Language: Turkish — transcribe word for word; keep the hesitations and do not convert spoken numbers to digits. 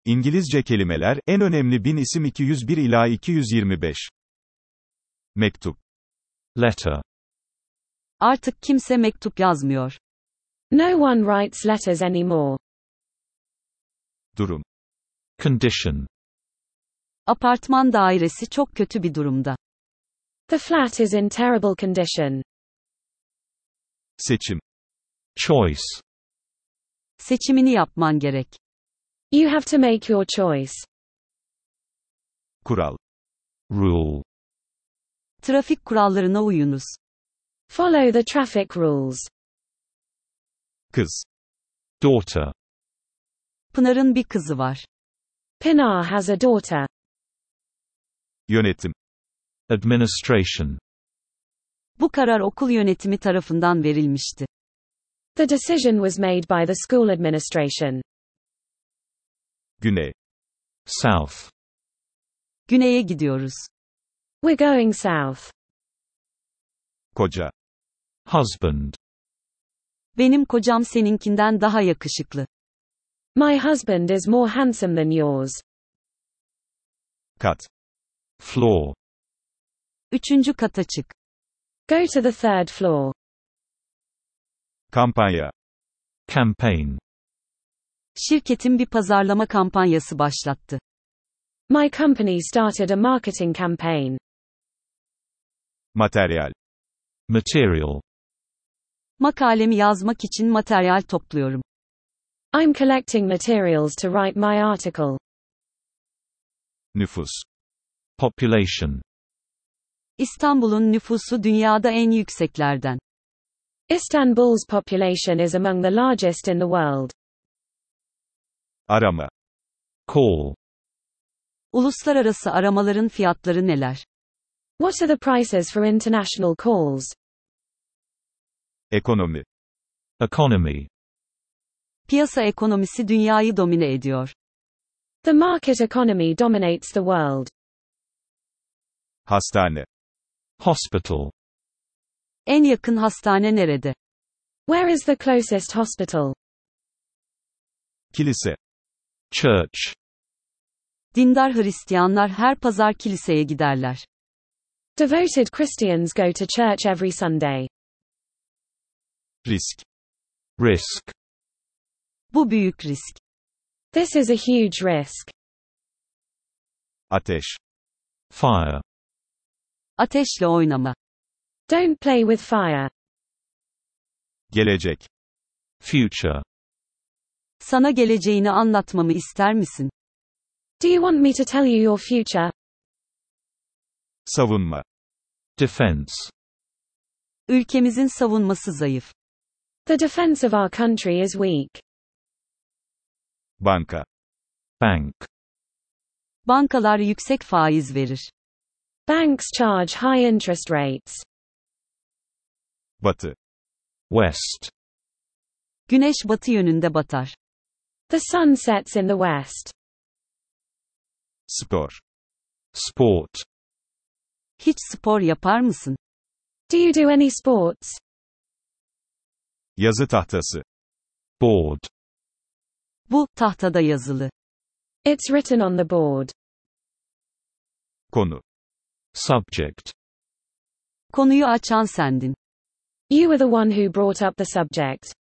İngilizce kelimeler, en önemli bin isim iki yüz bir ila iki yüz yirmi beş. Mektup. Letter. Artık kimse mektup yazmıyor. No one writes letters anymore. Durum. Condition. Apartman dairesi çok kötü bir durumda. The flat is in terrible condition. Seçim. Choice. Seçimini yapman gerek. You have to make your choice. Kural. Rule. Trafik kurallarına uyunuz. Follow the traffic rules. Kız. Daughter. Pınar'ın bir kızı var. Pinar has a daughter. Yönetim. Administration. Bu karar okul yönetimi tarafından verilmişti. The decision was made by the school administration. Güney. South. Güney'e gidiyoruz. We're going south. Koca. Husband. Benim kocam seninkinden daha yakışıklı. My husband is more handsome than yours. Kat. Floor. Üçüncü kata çık. Go to the third floor. Kampanya. Campaign. Şirketim bir pazarlama kampanyası başlattı. My company started a marketing campaign. Materyal. Material. Makalemi yazmak için materyal topluyorum. I'm collecting materials to write my article. Nüfus. Population. İstanbul'un nüfusu dünyada en yükseklerden. Istanbul's population is among the largest in the world. Arama. Call. Uluslararası aramaların fiyatları neler? What are the prices for international calls? Ekonomi. Economy. Piyasa ekonomisi dünyayı domine ediyor. The market economy dominates the world. Hastane. Hospital. En yakın hastane nerede? Where is the closest hospital? Kilise. Church. Dindar Hristiyanlar her pazar kiliseye giderler. Devoted Christians go to church every Sunday. Risk. Risk. Bu büyük risk. This is a huge risk. Ateş. Fire. Ateşle oynama. Don't play with fire. Gelecek. Future. Sana geleceğini anlatmamı ister misin? Do you want me to tell you your future? Savunma. Defense. Ülkemizin savunması zayıf. The defense of our country is weak. Banka. Bank. Bankalar yüksek faiz verir. Banks charge high interest rates. Batı. West. Güneş batı yönünde batar. The sun sets in the west. Spor. Sport. Hiç spor yapar mısın? Do you do any sports? Yazı tahtası. Board. Bu, tahtada yazılı. It's written on the board. Konu. Subject. Konuyu açan sendin. You were the one who brought up the subject.